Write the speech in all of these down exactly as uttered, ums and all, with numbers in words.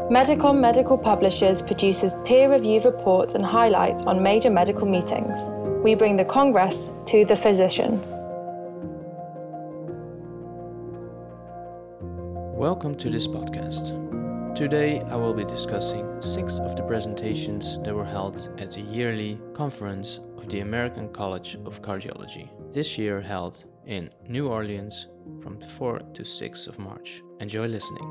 Medicom Medical Publishers produces peer-reviewed reports and highlights on major medical meetings. We bring the Congress to the physician. Welcome to this podcast. Today I will be discussing six of the presentations that were held at the yearly conference of the American College of Cardiology, this year held in New Orleans from the fourth to sixth of March. Enjoy listening.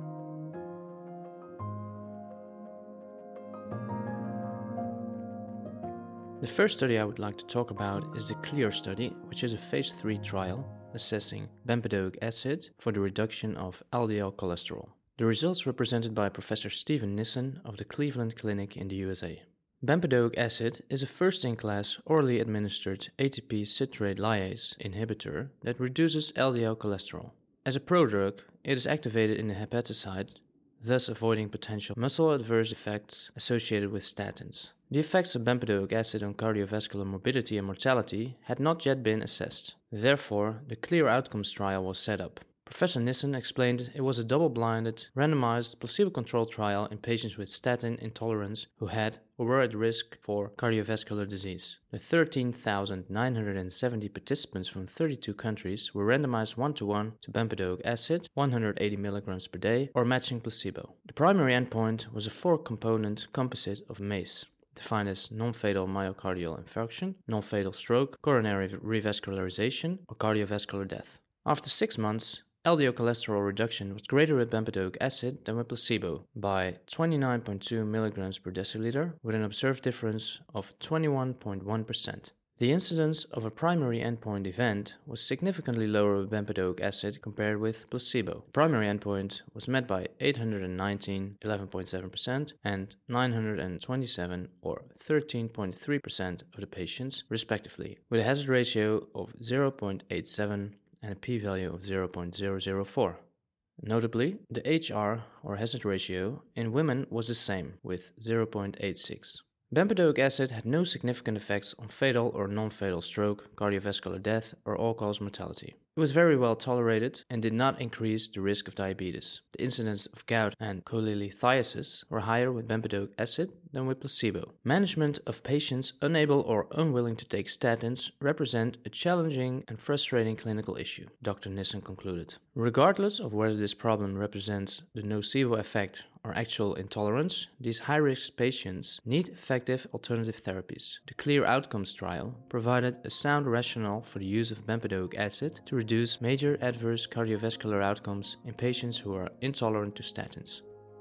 The first study I would like to talk about is the CLEAR study, which is a phase three trial assessing bempedoic acid for the reduction of L D L cholesterol. The results were presented by Professor Steven Nissen of the Cleveland Clinic in the U S A. Bempedoic acid is a first-in-class orally administered A T P citrate lyase inhibitor that reduces L D L cholesterol. As a prodrug, it is activated in the hepatocyte, thus avoiding potential muscle adverse effects associated with statins. The effects of bempedoic acid on cardiovascular morbidity and mortality had not yet been assessed. Therefore, the CLEAR Outcomes trial was set up. Professor Nissen explained it was a double-blinded, randomized, placebo-controlled trial in patients with statin intolerance who had or were at risk for cardiovascular disease. The thirteen thousand nine hundred seventy participants from thirty-two countries were randomized one-to-one to bempedoic acid, one hundred eighty milligrams per day, or matching placebo. The primary endpoint was a four-component composite of MACE, defined as non-fatal myocardial infarction, non-fatal stroke, coronary revascularization, or cardiovascular death. After six months, L D L cholesterol reduction was greater with bempedoic acid than with placebo by twenty-nine point two milligrams per deciliter, with an observed difference of twenty-one point one percent. The incidence of a primary endpoint event was significantly lower with bempedoic acid compared with placebo. The primary endpoint was met by eight hundred nineteen, eleven point seven percent, and nine hundred twenty-seven, or thirteen point three percent of the patients, respectively, with a hazard ratio of zero point eight seven and a p-value of zero point zero zero four. Notably, the H R, or hazard ratio, in women was the same, with zero point eight six. Bempedoic acid had no significant effects on fatal or non-fatal stroke, cardiovascular death, or all-cause mortality. It was very well tolerated and did not increase the risk of diabetes. The incidence of gout and cholelithiasis were higher with bempedoic acid than with placebo. Management of patients unable or unwilling to take statins represent a challenging and frustrating clinical issue, Doctor Nissen concluded. Regardless of whether this problem represents the nocebo effect or actual intolerance, these high-risk patients need effective alternative therapies. The CLEAR Outcomes trial provided a sound rationale for the use of bempedoic acid to reduce major adverse cardiovascular outcomes in patients who are intolerant to statins.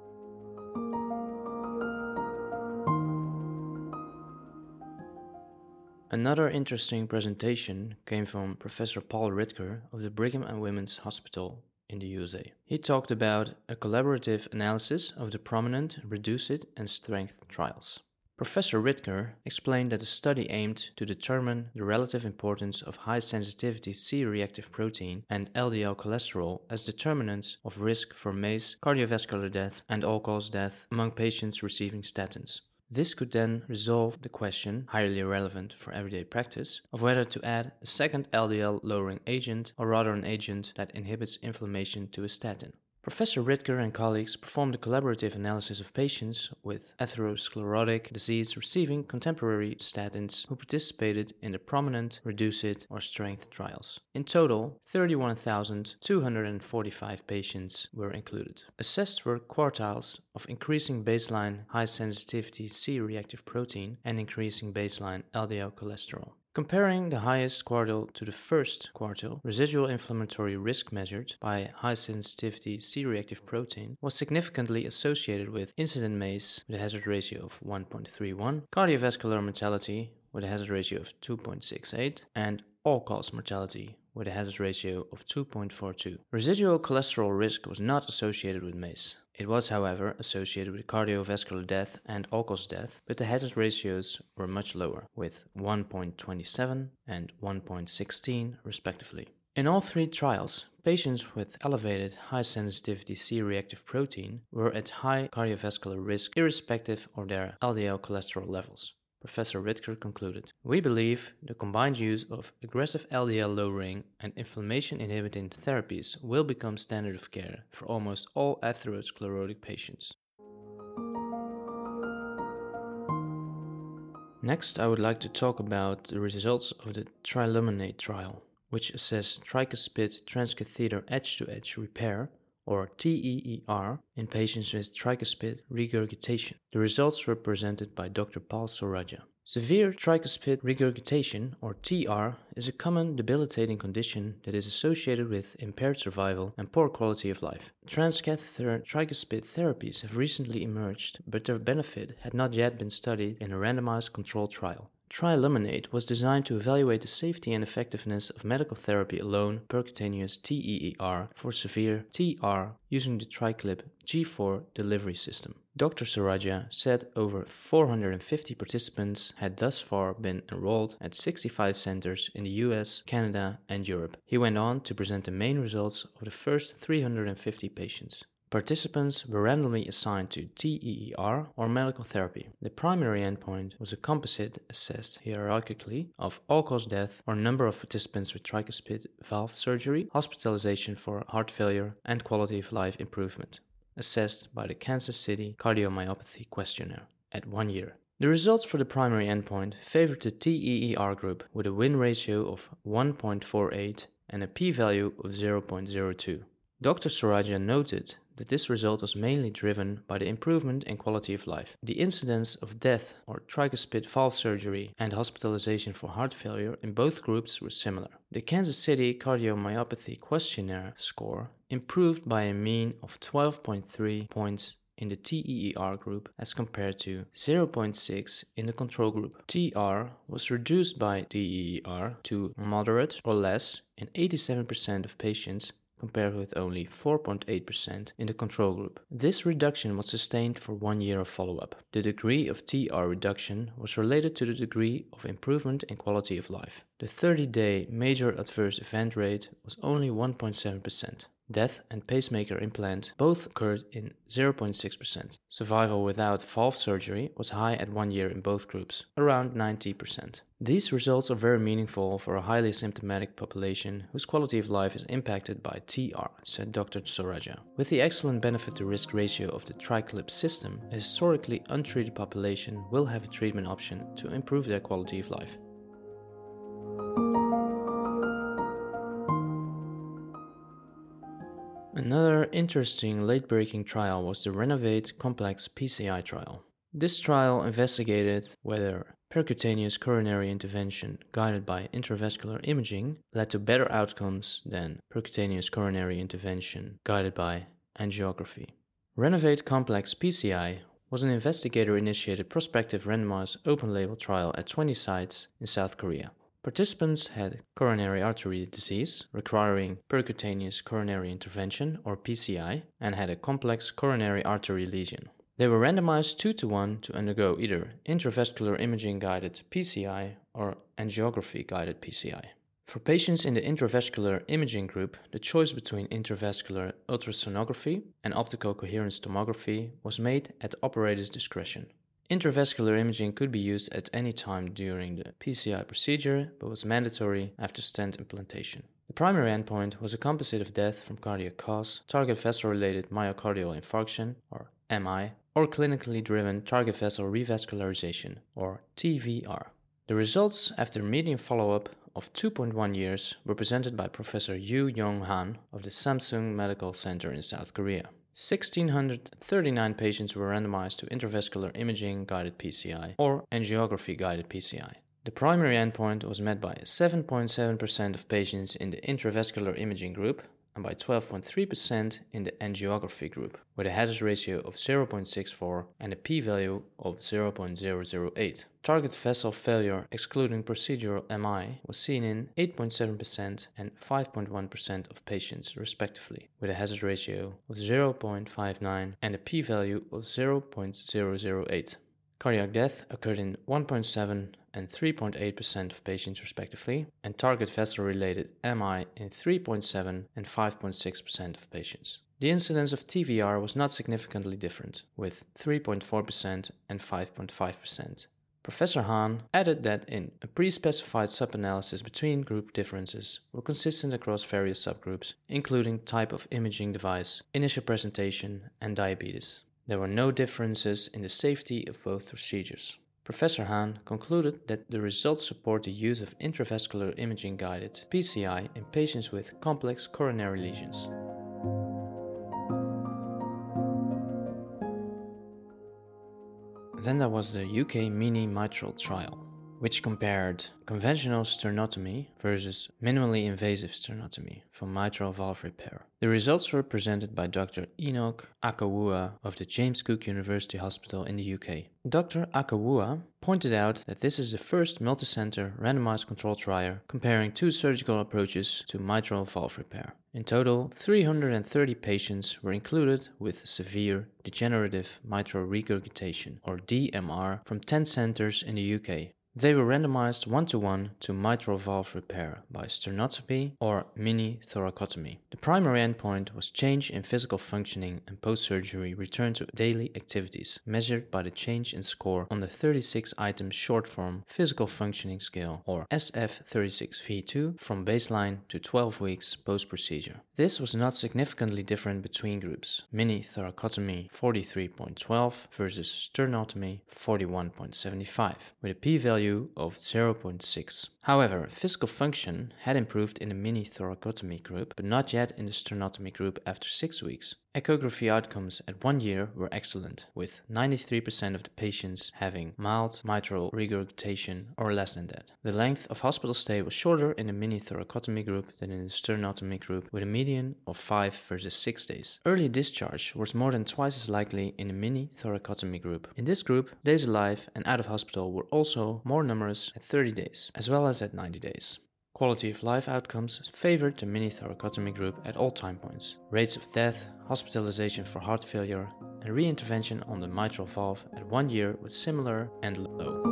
Another interesting presentation came from Professor Paul Ridker of the Brigham and Women's Hospital in the U S A. He talked about a collaborative analysis of the PROMINENT, REDUCE-IT, and STRENGTH trials. Professor Ridker explained that the study aimed to determine the relative importance of high-sensitivity C-reactive protein and L D L cholesterol as determinants of risk for MACE, cardiovascular death, and all-cause death among patients receiving statins. This could then resolve the question, highly relevant for everyday practice, of whether to add a second L D L-lowering agent or rather an agent that inhibits inflammation to a statin. Professor Ridker and colleagues performed a collaborative analysis of patients with atherosclerotic disease receiving contemporary statins who participated in the PROMINENT, REDUCE-IT, or STRENGTH trials. In total, thirty-one thousand two hundred forty-five patients were included. Assessed were quartiles of increasing baseline high-sensitivity C-reactive protein and increasing baseline L D L cholesterol. Comparing the highest quartile to the first quartile, residual inflammatory risk measured by high-sensitivity C-reactive protein was significantly associated with incident MACE with a hazard ratio of one point three one, cardiovascular mortality with a hazard ratio of two point six eight, and all-cause mortality with a hazard ratio of two point four two. Residual cholesterol risk was not associated with MACE. It was, however, associated with cardiovascular death and all-cause death, but the hazard ratios were much lower, with one point two seven and one point one six respectively. In all three trials, patients with elevated high-sensitivity C-reactive protein were at high cardiovascular risk irrespective of their L D L cholesterol levels. Professor Ridker concluded, "We believe the combined use of aggressive L D L lowering and inflammation-inhibiting therapies will become standard of care for almost all atherosclerotic patients." Next, I would like to talk about the results of the TriLuminate trial, which assessed tricuspid transcatheter edge-to-edge repair, or T E E R, in patients with tricuspid regurgitation. The results were presented by Doctor Paul Soraja. Severe tricuspid regurgitation, or T R, is a common debilitating condition that is associated with impaired survival and poor quality of life. Transcatheter tricuspid therapies have recently emerged, but their benefit had not yet been studied in a randomized controlled trial. TriLuminate was designed to evaluate the safety and effectiveness of medical therapy alone percutaneous T E E R for severe T R using the TriClip G four delivery system. Doctor Soraja said over four hundred fifty participants had thus far been enrolled at sixty-five centers in the U S, Canada, and Europe. He went on to present the main results of the first three hundred fifty patients. Participants were randomly assigned to T E E R or medical therapy. The primary endpoint was a composite assessed hierarchically of all-cause death or number of participants with tricuspid valve surgery, hospitalization for heart failure, and quality of life improvement, assessed by the Kansas City Cardiomyopathy Questionnaire at one year. The results for the primary endpoint favored the T E E R group with a win ratio of one point four eight and a p-value of zero point zero two. Doctor Soraja noted that this result was mainly driven by the improvement in quality of life. The incidence of death or tricuspid valve surgery and hospitalization for heart failure in both groups were similar. The Kansas City Cardiomyopathy Questionnaire score improved by a mean of twelve point three points in the T E E R group as compared to zero point six in the control group. T R was reduced by T E E R to moderate or less in eighty-seven percent of patients, compared with only four point eight percent in the control group. This reduction was sustained for one year of follow-up. The degree of T R reduction was related to the degree of improvement in quality of life. The thirty-day major adverse event rate was only one point seven percent. Death and pacemaker implant both occurred in zero point six percent. Survival without valve surgery was high at one year in both groups, around ninety percent. These results are very meaningful for a highly symptomatic population whose quality of life is impacted by T R, said Doctor Soraja. With the excellent benefit-to-risk ratio of the TriClip system, a historically untreated population will have a treatment option to improve their quality of life. Another interesting late-breaking trial was the Renovate Complex P C I trial. This trial investigated whether percutaneous coronary intervention guided by intravascular imaging led to better outcomes than percutaneous coronary intervention guided by angiography. Renovate Complex P C I was an investigator-initiated prospective randomized open-label trial at twenty sites in South Korea. Participants had coronary artery disease requiring percutaneous coronary intervention, or P C I, and had a complex coronary artery lesion. They were randomized two to one to undergo either intravascular imaging-guided P C I or angiography-guided P C I. For patients in the intravascular imaging group, the choice between intravascular ultrasonography and optical coherence tomography was made at the operator's discretion. Intravascular imaging could be used at any time during the P C I procedure, but was mandatory after stent implantation. The primary endpoint was a composite of death from cardiac cause, target vessel-related myocardial infarction, or M I, or clinically driven target vessel revascularization, or T V R. The results after median follow-up of two point one years were presented by Professor Yoo Young Han of the Samsung Medical Center in South Korea. one thousand six hundred thirty-nine patients were randomized to intravascular imaging-guided P C I or angiography-guided P C I. The primary endpoint was met by seven point seven percent of patients in the intravascular imaging group and by twelve point three percent in the angiography group, with a hazard ratio of zero point six four and a p-value of zero point zero zero eight. Target vessel failure excluding procedural M I was seen in eight point seven percent and five point one percent of patients respectively, with a hazard ratio of zero point five nine and a p-value of zero point zero zero eight. Cardiac death occurred in one point seven and three point eight percent of patients respectively, and target vessel-related M I in three point seven and five point six percent of patients. The incidence of T V R was not significantly different, with three point four percent and five point five percent. Professor Han added that in a pre-specified sub-analysis between group differences were consistent across various subgroups, including type of imaging device, initial presentation, and diabetes. There were no differences in the safety of both procedures. Professor Hahn concluded that the results support the use of intravascular imaging-guided P C I in patients with complex coronary lesions. Then there was the U K Mini Mitral trial, which compared conventional sternotomy versus minimally invasive sternotomy for mitral valve repair. The results were presented by Doctor Enoch Akawua of the James Cook University Hospital in the U K. Doctor Akawua pointed out that this is the first multicenter randomized controlled trial comparing two surgical approaches to mitral valve repair. In total, three hundred thirty patients were included with severe degenerative mitral regurgitation, or D M R, from ten centers in the U K. They were randomized one-to-one to mitral valve repair by sternotomy or mini thoracotomy. The primary endpoint was change in physical functioning and post-surgery return to daily activities, measured by the change in score on the thirty-six item short-form physical functioning scale, or S F thirty-six V two, from baseline to twelve weeks post-procedure. This was not significantly different between groups. Mini thoracotomy forty-three point one two versus sternotomy forty-one point seven five, with a p-value of zero point six. However, physical function had improved in the mini thoracotomy group, but not yet in the sternotomy group after six weeks. Echography outcomes at one year were excellent, with ninety-three percent of the patients having mild mitral regurgitation or less than that. The length of hospital stay was shorter in the mini thoracotomy group than in the sternotomy group, with a median of five versus six days. Early discharge was more than twice as likely in the mini thoracotomy group. In this group, days alive and out of hospital were also more numerous at thirty days, as well as at ninety days. Quality of life outcomes favored the mini thoracotomy group at all time points. Rates of death, hospitalization for heart failure, and re-intervention on the mitral valve at one year was similar and low.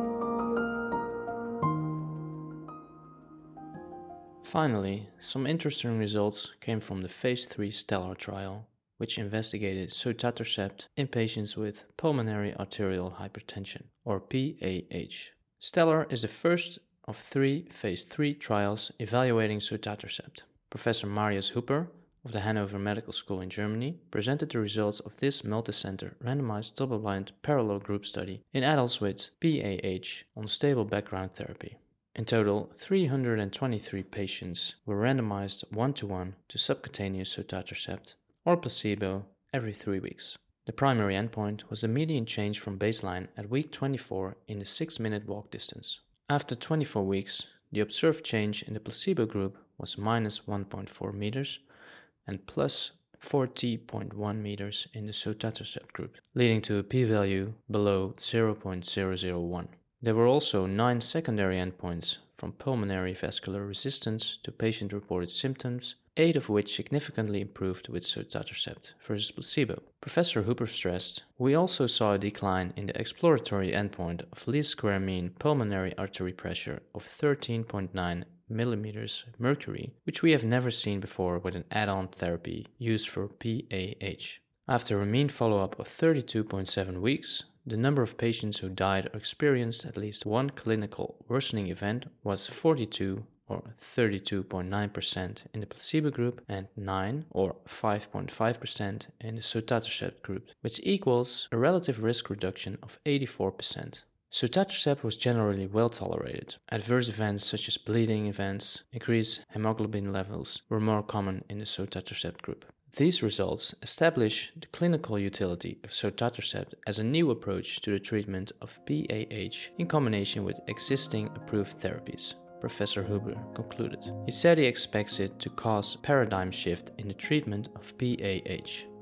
Finally, some interesting results came from the phase three STELLAR trial, which investigated sotatercept in patients with pulmonary arterial hypertension, or P A H. STELLAR is the first of three phase three trials evaluating sotatercept. Professor Marius Hooper of the Hanover Medical School in Germany presented the results of this multicenter randomized double-blind parallel group study in adults with P A H on stable background therapy. In total, three hundred twenty-three patients were randomized one-to-one to subcutaneous sotatercept or placebo every three weeks. The primary endpoint was the median change from baseline at week twenty-four in the six-minute walk distance. After twenty-four weeks, the observed change in the placebo group was minus one point four meters and plus forty point one meters in the sotatercept group, leading to a p-value below zero point zero zero one. There were also nine secondary endpoints, from pulmonary vascular resistance to patient-reported symptoms, eight of which significantly improved with sotatercept versus placebo. Professor Hooper stressed, "We also saw a decline in the exploratory endpoint of least square mean pulmonary artery pressure of thirteen point nine millimeters mercury, which we have never seen before with an add-on therapy used for P A H. After a mean follow-up of thirty-two point seven weeks, the number of patients who died or experienced at least one clinical worsening event was forty-two, or thirty-two point nine percent in the placebo group, and nine, or five point five percent in the sotatercept group, which equals a relative risk reduction of eighty-four percent. Sotatercept was generally well tolerated. Adverse events such as bleeding events, increased hemoglobin levels were more common in the sotatercept group. These results establish the clinical utility of sotatercept as a new approach to the treatment of P A H in combination with existing approved therapies, Professor Hooper concluded. He said he expects it to cause a paradigm shift in the treatment of P A H.